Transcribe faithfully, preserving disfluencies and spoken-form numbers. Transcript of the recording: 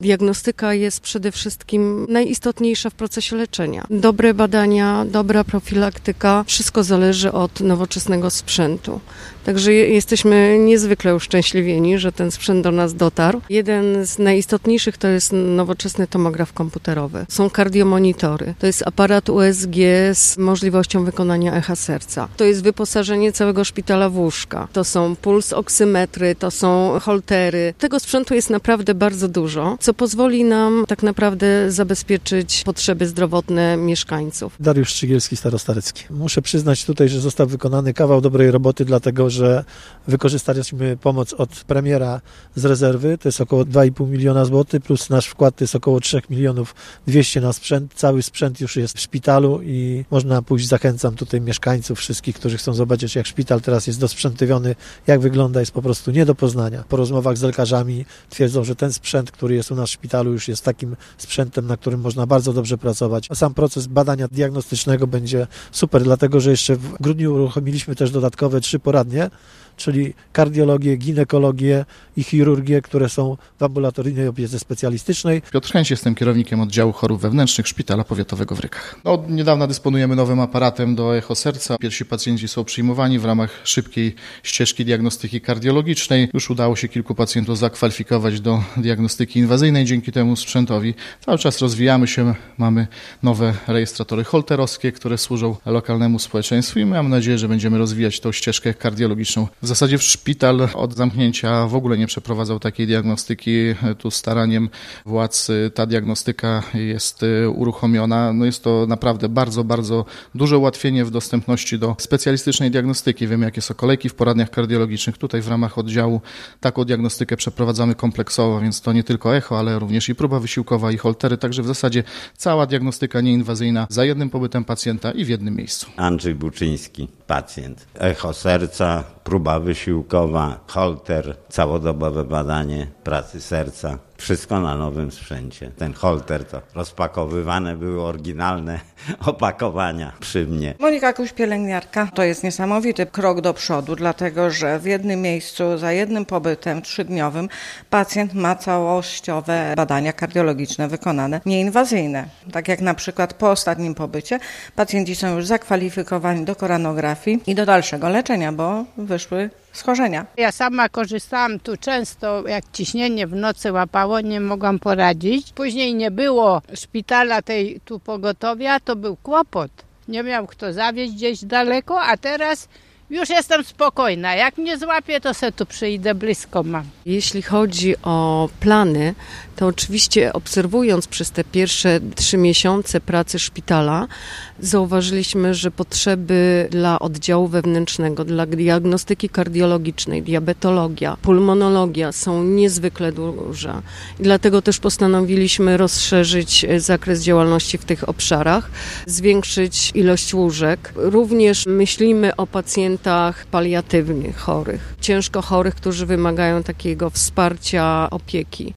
Diagnostyka jest przede wszystkim najistotniejsza w procesie leczenia. Dobre badania, dobra profilaktyka, wszystko zależy od nowoczesnego sprzętu. Także jesteśmy niezwykle uszczęśliwieni, że ten sprzęt do nas dotarł. Jeden z najistotniejszych to jest nowoczesny tomograf komputerowy. Są kardiomonitory. To jest aparat U S G z możliwością wykonania echa serca. To jest wyposażenie całego szpitala w łóżka. To są puls oksymetry, to są holtery. Tego sprzętu jest naprawdę bardzo dużo, co pozwoli nam tak naprawdę zabezpieczyć potrzeby zdrowotne mieszkańców. Dariusz Szczygielski, Starostarecki. Muszę przyznać tutaj, że został wykonany kawał dobrej roboty, dlatego że wykorzystaliśmy pomoc od premiera z rezerwy, to jest około dwa i pół miliona złotych, plus nasz wkład to jest około trzy milionów dwieście na sprzęt. Cały sprzęt już jest w szpitalu i można pójść, zachęcam tutaj mieszkańców, wszystkich, którzy chcą zobaczyć, jak szpital teraz jest dosprzętowiony, jak wygląda, jest po prostu nie do poznania. Po rozmowach z lekarzami twierdzą, że ten sprzęt, który jest u nas w szpitalu, już jest takim sprzętem, na którym można bardzo dobrze pracować. A sam proces badania diagnostycznego będzie super, dlatego że jeszcze w grudniu uruchomiliśmy też dodatkowe trzy poradnie, czyli kardiologię, ginekologię i chirurgię, które są w ambulatoryjnej opiece specjalistycznej. Piotr Chęć, jestem kierownikiem oddziału chorób wewnętrznych Szpitala Powiatowego w Rykach. Od niedawna dysponujemy nowym aparatem do echo serca. Pierwsi pacjenci są przyjmowani w ramach szybkiej ścieżki diagnostyki kardiologicznej. Już udało się kilku pacjentów zakwalifikować do diagnostyki inwazyjnej dzięki temu sprzętowi. Cały czas rozwijamy się, mamy nowe rejestratory holterowskie, które służą lokalnemu społeczeństwu i mam nadzieję, że będziemy rozwijać tą ścieżkę kardiologiczną. W zasadzie szpital od zamknięcia w ogóle nie przeprowadzał takiej diagnostyki. Tu staraniem władz ta diagnostyka jest uruchomiona. No jest to naprawdę bardzo, bardzo duże ułatwienie w dostępności do specjalistycznej diagnostyki. Wiemy, jakie są kolejki w poradniach kardiologicznych. Tutaj w ramach oddziału taką diagnostykę przeprowadzamy kompleksowo, więc to nie tylko echo, ale również i próba wysiłkowa i holtery. Także w zasadzie cała diagnostyka nieinwazyjna za jednym pobytem pacjenta i w jednym miejscu. Andrzej Buczyński, pacjent. Echo serca, próba wysiłkowa, holter, całodobowe badanie pracy serca. Wszystko na nowym sprzęcie. Ten holter to rozpakowywane były oryginalne opakowania przy mnie. Monika Kuś, pielęgniarka. To jest niesamowity krok do przodu, dlatego że w jednym miejscu, za jednym pobytem trzydniowym pacjent ma całościowe badania kardiologiczne wykonane, nieinwazyjne. Tak jak na przykład po ostatnim pobycie pacjenci są już zakwalifikowani do koronografii i do dalszego leczenia, bo wyszły schorzenia. Ja sama korzystałam tu często, jak ciśnienie w nocy łapało, nie mogłam poradzić. Później nie było szpitala tej tu pogotowia, to był kłopot. Nie miał kto zawieźć gdzieś daleko, a teraz już jestem spokojna. Jak mnie złapie, to se tu przyjdę, blisko mam. Jeśli chodzi o plany, to oczywiście obserwując przez te pierwsze trzy miesiące pracy szpitala, zauważyliśmy, że potrzeby dla oddziału wewnętrznego, dla diagnostyki kardiologicznej, diabetologia, pulmonologia są niezwykle duże. I dlatego też postanowiliśmy rozszerzyć zakres działalności w tych obszarach, zwiększyć ilość łóżek. Również myślimy o pacjentach paliatywnych chorych, ciężko chorych, którzy wymagają takiego wsparcia, opieki.